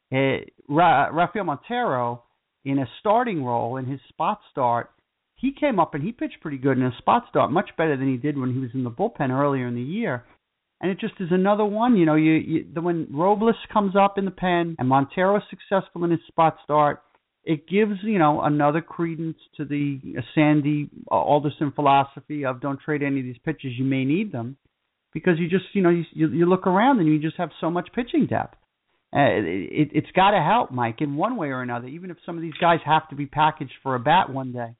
Rafael Montero, in a starting role, in his spot start, he came up and he pitched pretty good in a spot start, much better than he did when he was in the bullpen earlier in the year. And it just is another one, when Robles comes up in the pen and Montero is successful in his spot start, it gives, another credence to the Sandy Alderson philosophy of don't trade any of these pitchers. You may need them, because you just, you look around and you just have so much pitching depth. It's got to help, Mike, in one way or another, even if some of these guys have to be packaged for a bat one day.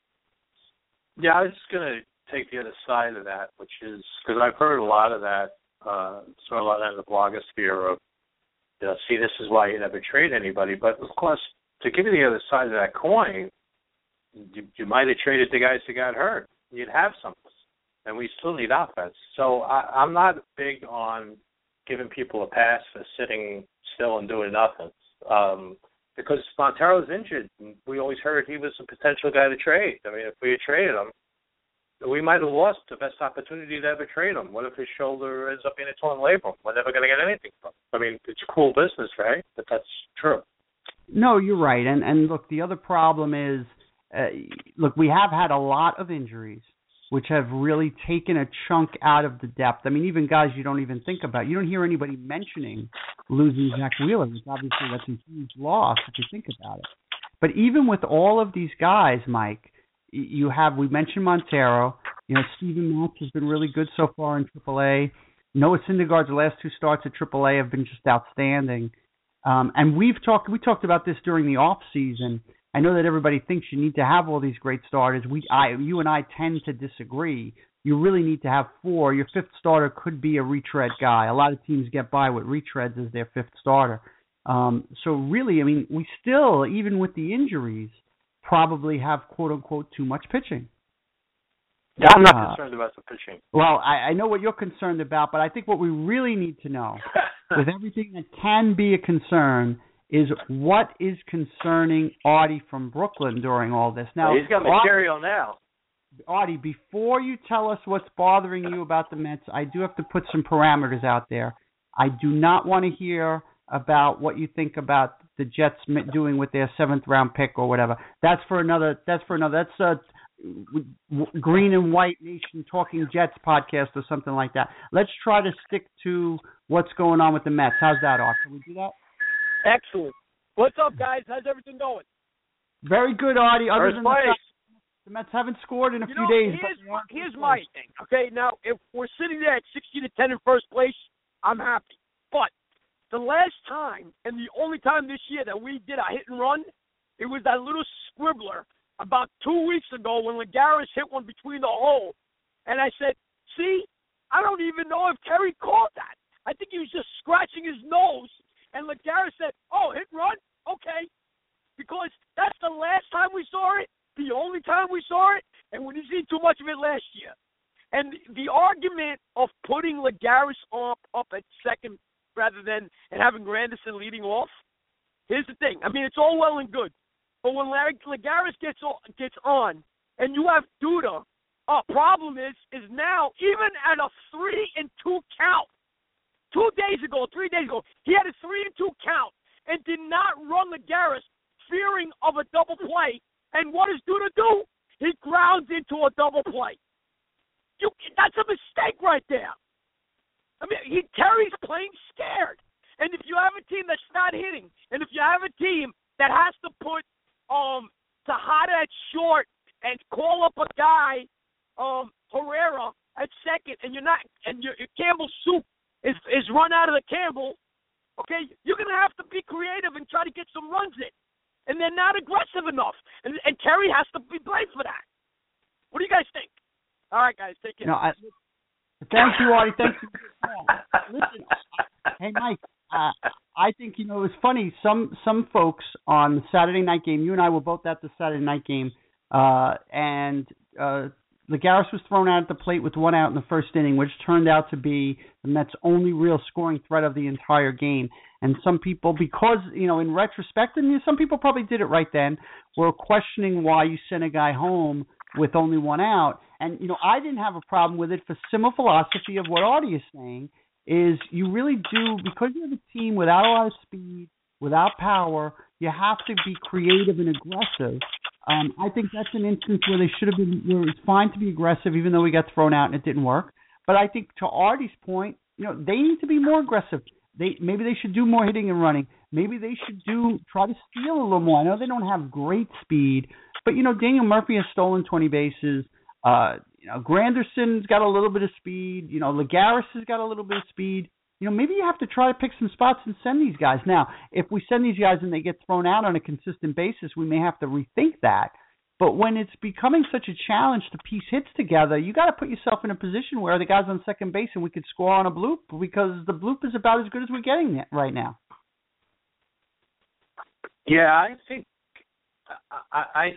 Yeah, I was just going to take the other side of that, which is, because I've heard a lot of that, sort of a lot of the blogosphere of, see, this is why you never trade anybody. But, of course, to give you the other side of that coin, you might have traded the guys who got hurt. You'd have something, and we still need offense. So I'm not big on giving people a pass for sitting still and doing nothing. Because Montero's injured, we always heard he was a potential guy to trade. I mean, if we had traded him, we might have lost the best opportunity to ever trade him. What if his shoulder ends up being a torn labrum? We're never going to get anything from him. I mean, it's cool business, right? But that's true. No, you're right. And look, the other problem is, we have had a lot of injuries which have really taken a chunk out of the depth. I mean, even guys you don't even think about. You don't hear anybody mentioning losing Zach Wheeler. Obviously, that's a huge loss if you think about it. But even with all of these guys, Mike, we mentioned Montero. Steven Matz has been really good so far in AAA. Noah Syndergaard's last 2 starts at AAA have been just outstanding. And we talked about this during the off season. I know that everybody thinks you need to have all these great starters. You and I tend to disagree. You really need to have 4. Your 5th starter could be a retread guy. A lot of teams get by with retreads as their 5th starter. So really, I mean, we still, even with the injuries, probably have quote unquote too much pitching. Yeah, I'm not concerned about the pitching. Well, I know what you're concerned about, but I think what we really need to know, with everything that can be a concern, is what is concerning Artie from Brooklyn during all this. Now, he's got material now. Artie, before you tell us what's bothering you about the Mets, I do have to put some parameters out there. I do not want to hear about what you think about the Jets doing with their 7th-round pick or whatever. That's for another. That's Green and White Nation Talking Jets podcast or something like that. Let's try to stick to what's going on with the Mets. How's that, Art? Can we do that? Excellent. What's up, guys? How's everything going? Very good, Artie. Other First than place. the Mets haven't scored in a few days. Here's my thing. Okay, now if we're sitting there at 60-10 in first place, I'm happy. But the last time and the only time this year that we did a hit and run, it was that little squibbler about 2 weeks ago when Lagares hit one between the hole. And I said, see, I don't even know if Terry caught that. I think he was just scratching his nose. And Lagares said, oh, hit and run? Okay. Because that's the last time we saw it, the only time we saw it, and we didn't see too much of it last year. And the argument of putting Lagares up at second rather than and having Granderson leading off, here's the thing. I mean, it's all well and good. But when Lagares gets on and you have Duda, problem is now, even at a 3-2 count, 3 days ago, he had a 3-2 count and did not run Lagares fearing of a double play. And what does Duda do? He grounds into a double play. That's a mistake right there. I mean, Terry's playing scared. And if you have a team that's not hitting, and if you have a team that has to put Tejada at short and call up a guy, Herrera at second, and your Campbell soup is run out of the Campbell, okay, you're gonna have to be creative and try to get some runs in. And they're not aggressive enough. And Terry has to be blamed for that. What do you guys think? All right, guys, take care. Thank you, Artie. Thank you. Listen, hey, Mike, I think, it was funny. Some folks on the Saturday night game, you and I were both at the Saturday night game, and Lagares was thrown out at the plate with 1 out in the first inning, which turned out to be the Mets' only real scoring threat of the entire game. And some people, because, in retrospect, and some people probably did it right then, were questioning why you sent a guy home with only 1 out. And, I didn't have a problem with it for similar philosophy of what Artie is saying, is you really do, because you have a team without a lot of speed, without power, you have to be creative and aggressive. I think that's an instance where they should have been, where it's fine to be aggressive, even though we got thrown out and it didn't work. But I think to Artie's point, they need to be more aggressive. Maybe they should do more hitting and running. Maybe they should try to steal a little more. I know they don't have great speed, but Daniel Murphy has stolen 20 bases. Granderson's got a little bit of speed. Lagares has got a little bit of speed. Maybe you have to try to pick some spots and send these guys. Now, if we send these guys and they get thrown out on a consistent basis, we may have to rethink that. But when it's becoming such a challenge to piece hits together, you got to put yourself in a position where the guy's on second base and we could score on a bloop, because the bloop is about as good as we're getting right now. Yeah, I think I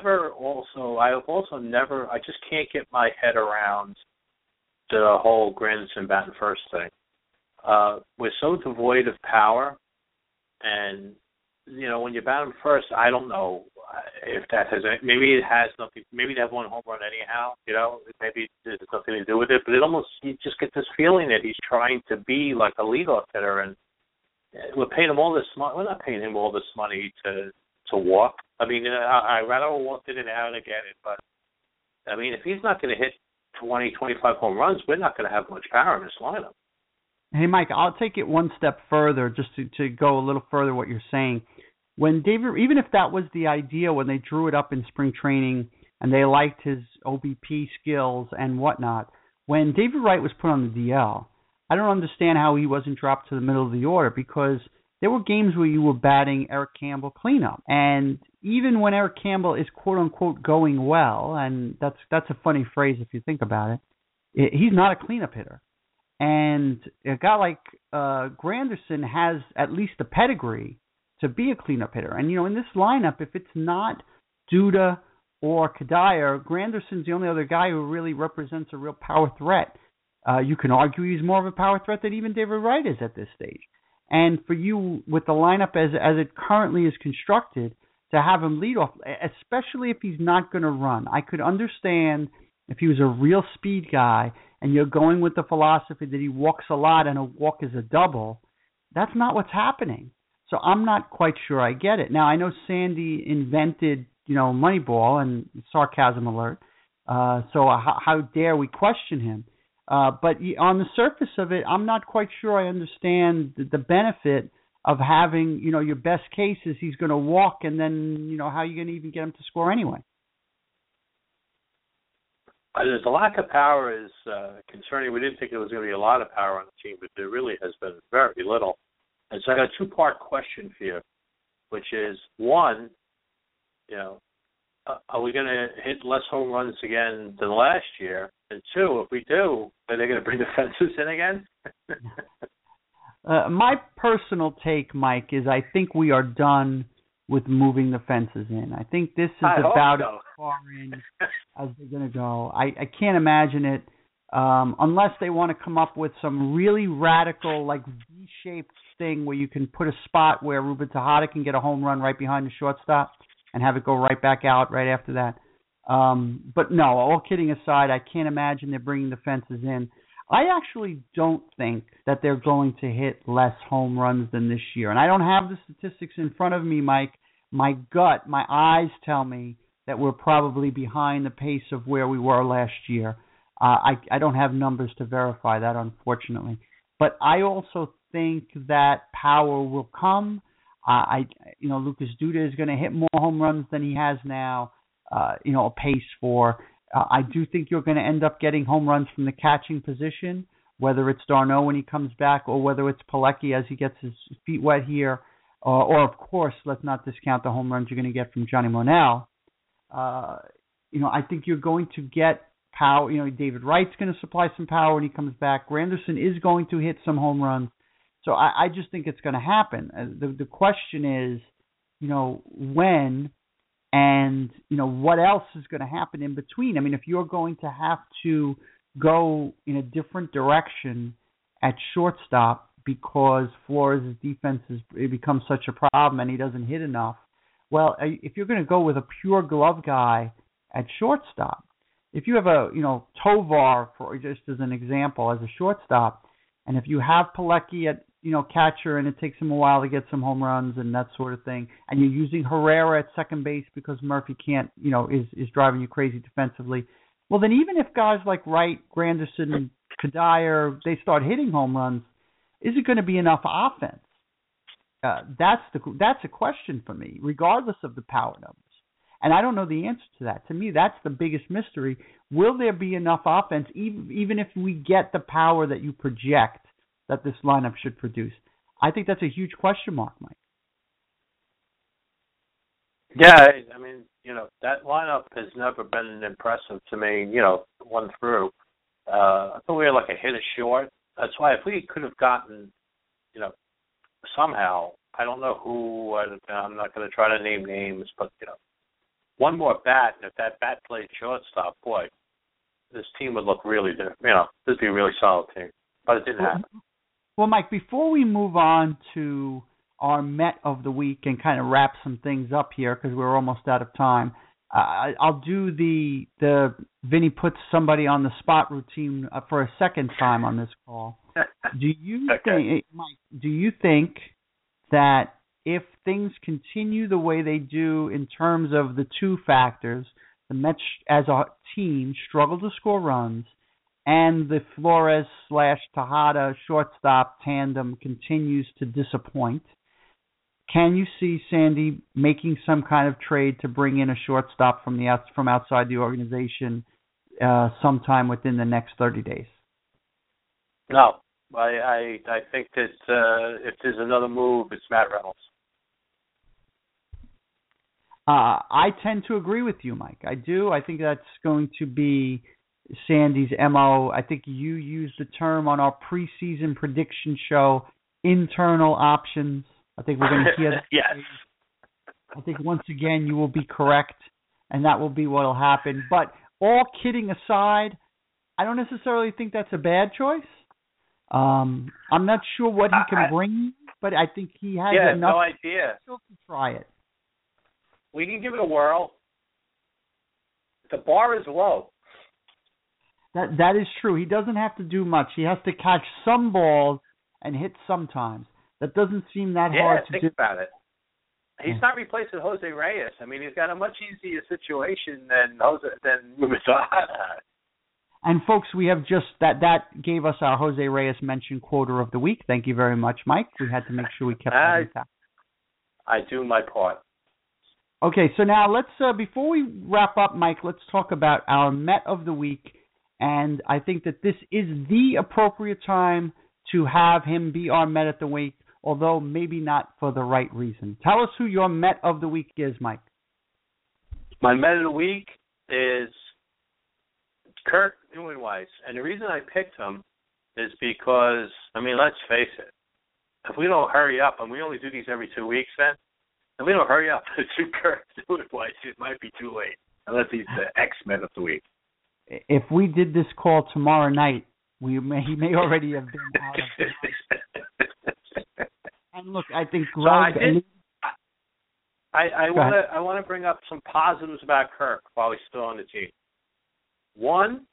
just can't get my head around the whole Granderson batting first thing. We're so devoid of power, and when you bat him first, I don't know if that has maybe it has nothing. Maybe they have 1 home run anyhow. Maybe there's nothing to do with it. But you just get this feeling that he's trying to be like a leadoff hitter, and we're paying him all this money. We're not paying him all this money to walk. I mean, I rather walk in and out and get it. But I mean, if he's not going to hit 20, 25 home runs, we're not going to have much power in this lineup. Hey, Mike, I'll take it one step further, just to go a little further what you're saying. When David, even if that was the idea when they drew it up in spring training and they liked his OBP skills and whatnot, when David Wright was put on the DL, I don't understand how he wasn't dropped to the middle of the order, because there were games where you were batting Eric Campbell cleanup. And even when Eric Campbell is quote-unquote going well, and that's a funny phrase if you think about it, he's not a cleanup hitter. And a guy like Granderson has at least the pedigree to be a cleanup hitter. And, in this lineup, if it's not Duda or Kadire, Granderson's the only other guy who really represents a real power threat. You can argue he's more of a power threat than even David Wright is at this stage. And for you, with the lineup as it currently is constructed, to have him lead off, especially if he's not going to run. I could understand if he was a real speed guy and you're going with the philosophy that he walks a lot and a walk is a double. That's not what's happening. So I'm not quite sure I get it. Now, I know Sandy invented, Moneyball, and sarcasm alert. So how dare we question him? But on the surface of it, I'm not quite sure I understand the benefit of having, your best case is he's going to walk, and then, how are you going to even get him to score anyway? The lack of power is concerning. We didn't think there was going to be a lot of power on the team, but there really has been very little. And so I got a two-part question for you, which is, one, are we going to hit less home runs again than last year? And two, if we do, are they going to bring the fences in again? My personal take, Mike, is I think we are done with moving the fences in. I think this is about as far in as they're going to go. I can't imagine it unless they want to come up with some really radical, like V-shaped thing where you can put a spot where Ruben Tejada can get a home run right behind the shortstop and have it go right back out right after that. But no, all kidding aside, I can't imagine they're bringing the fences in. I actually don't think that they're going to hit less home runs than this year. And I don't have the statistics in front of me, Mike. My gut, my eyes tell me that we're probably behind the pace of where we were last year. I don't have numbers to verify that, unfortunately. But I also think that power will come. Lucas Duda is going to hit more home runs than he has now, a pace for. I do think you're going to end up getting home runs from the catching position, whether it's d'Arnaud when he comes back or whether it's Pilecki as he gets his feet wet here. Or of course, let's not discount the home runs you're going to get from Johnny Monell. I think you're going to get power. David Wright's going to supply some power when he comes back. Granderson is going to hit some home runs. So I just think it's going to happen. The question is, when and, what else is going to happen in between? I mean, if you're going to have to go in a different direction at shortstop because Flores' defense it becomes such a problem and he doesn't hit enough, well, if you're going to go with a pure glove guy at shortstop, if you have a, Tovar, for just as an example, as a shortstop, and if you have Pilecki at, catcher, and it takes him a while to get some home runs and that sort of thing, and you're using Herrera at second base because Murphy can't, is driving you crazy defensively, well, then even if guys like Wright, Granderson, Kadire, they start hitting home runs, is it going to be enough offense? That's a question for me, regardless of the power numbers. And I don't know the answer to that. To me, that's the biggest mystery. Will there be enough offense, even if we get the power that you project that this lineup should produce? I think that's a huge question mark, Mike. Yeah, I mean, that lineup has never been impressive to me, one through. I thought we were like a hit short. That's why if we could have gotten, somehow, I don't know who, I'm not going to try to name names, but, one more bat, and if that bat played shortstop, boy, this team would look really different. This would be a really solid team. But it didn't happen. Well, Mike, before we move on to our Met of the week and kind of wrap some things up here because we're almost out of time, I'll do the Vinny puts somebody on the spot routine for a second time on this call. Do you think, Mike? Do you think that if things continue the way they do in terms of the two factors, the Mets as a team struggle to score runs, and the Flores/Tejada shortstop tandem continues to disappoint, can you see Sandy making some kind of trade to bring in a shortstop from outside the organization sometime within the next 30 days? No. I think that if there's another move, it's Matt Reynolds. I tend to agree with you, Mike. I do. I think that's going to be Sandy's MO. I think you used the term on our preseason prediction show, internal options. I think we're going to hear that. Yes. I think once again you will be correct. and that will be what will happen. But all kidding aside, I don't necessarily think that's a bad choice. I'm not sure what he can bring, but I think he has enough to try it. We can give it a whirl. The bar is low. That is true. He doesn't have to do much. He has to catch some balls and hit sometimes. That doesn't seem that hard to do. Think about it. He's not replacing Jose Reyes. I mean, he's got a much easier situation than Mazada. And folks, we have just that gave us our Jose Reyes mention quoter of the week. Thank you very much, Mike. We had to make sure we kept that intact. I do my part. Okay, so now let's before we wrap up, Mike, let's talk about our Met of the week. And I think that this is the appropriate time to have him be our Met of the week, although maybe not for the right reason. Tell us who your Met of the week is, Mike. My Met of the week is Kirk Nieuwenhuis. And the reason I picked him is because, I mean, let's face it, if we don't hurry up, and we only do these every 2 weeks, then, if we don't hurry up to Kirk Nieuwenhuis, it might be too late, unless he's the X-Men of the week. If we did this call tomorrow night, he may already have been out of the And look, I think Greg... I want to bring up some positives about Kirk while he's still on the team. One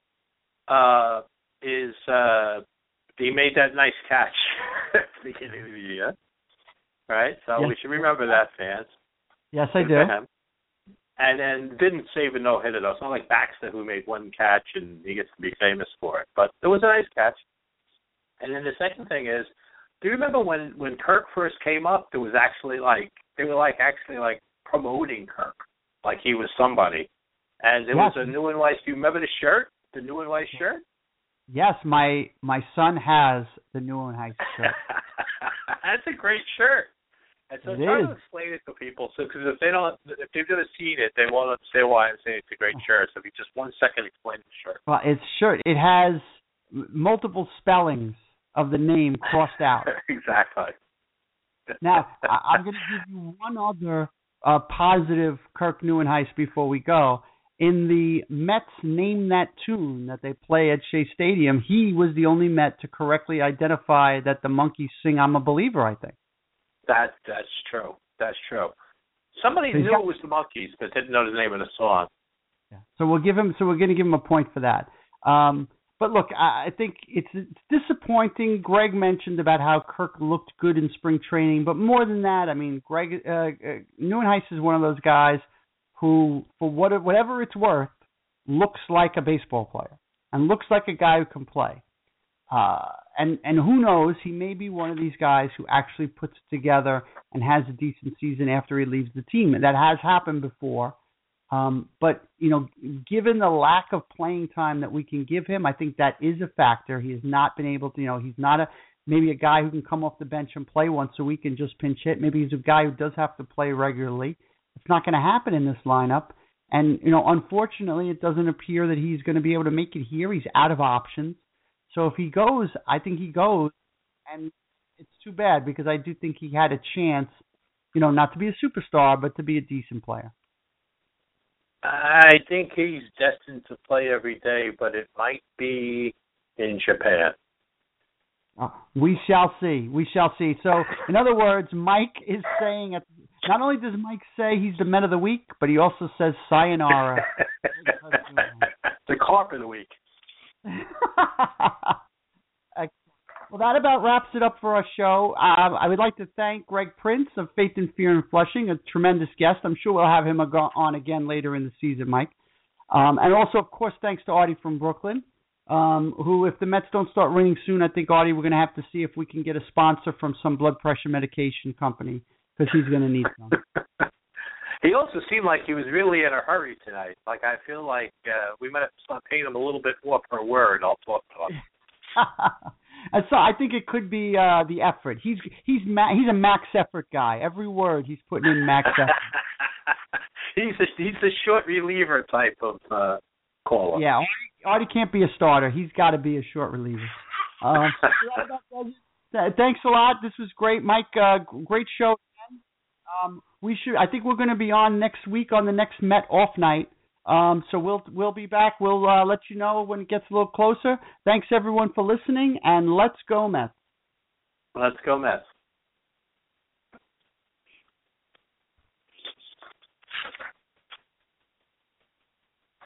is he made that nice catch at the beginning of the year, right? So we should remember that, fans. Yes, I do. And then didn't save a no-hitter, though. It's not like Baxter, who made one catch and he gets to be famous for it. But it was a nice catch. And then the second thing is, do you remember when Kirk first came up, there was actually they were promoting Kirk, like he was somebody. And there was a Nieuwenhuis. Do you remember the shirt? The Nieuwenhuis shirt? Yes, my son has the Nieuwenhuis shirt. That's a great shirt. And so try to explain it to people, because if they've never seen it, they won't understand why I'm saying it's a great shirt. So if you just 1 second explain the shirt. Well, it's shirt. It has multiple spellings of the name crossed out. Exactly. Now, I'm going to give you one other positive Kirk Nieuwenhuis before we go. In the Mets Name That Tune that they play at Shea Stadium, he was the only Met to correctly identify that the Monkees sing I'm a Believer, I think. That's true. That's true. Somebody knew it was the Monkees, but didn't know the name of the song. Yeah. So we're going to give him a point for that. But look, I think it's disappointing. Greg mentioned about how Kirk looked good in spring training, but more than that, I mean, Nieuwenhuis is one of those guys who, for whatever it's worth, looks like a baseball player and looks like a guy who can play. And who knows, he may be one of these guys who actually puts it together and has a decent season after he leaves the team. That has happened before. But, given the lack of playing time that we can give him, I think that is a factor. He has not been able to, he's not maybe a guy who can come off the bench and play once a week and just pinch hit. Maybe he's a guy who does have to play regularly. It's not going to happen in this lineup. And, unfortunately, it doesn't appear that he's going to be able to make it here. He's out of options. So if he goes, I think he goes. And it's too bad because I do think he had a chance, not to be a superstar, but to be a decent player. I think he's destined to play every day, but it might be in Japan. We shall see. We shall see. So, in other words, Mike is saying, not only does Mike say he's the Met of the Week, but he also says sayonara. The Carp of the Week. Well, that about wraps it up for our show. I would like to thank Greg Prince of Faith and Fear in Flushing, a tremendous guest. I'm sure we'll have him on again later in the season, Mike. And also, of course, thanks to Artie from Brooklyn, who, if the Mets don't start winning soon, I think, Artie, we're going to have to see if we can get a sponsor from some blood pressure medication company, because he's going to need some. He also seemed like he was really in a hurry tonight. Like, I feel like we might have to start paying him a little bit more per word. I'll talk to him. And so I think it could be the effort. He's a max effort guy. Every word he's putting in max effort. he's a short reliever type of caller. Yeah, Artie can't be a starter. He's got to be a short reliever. Thanks a lot. This was great, Mike. Great show. I think we're going to be on next week on the next Met off night. So we'll be back. We'll let you know when it gets a little closer. Thanks everyone for listening, and let's go Mets. Let's go Mets.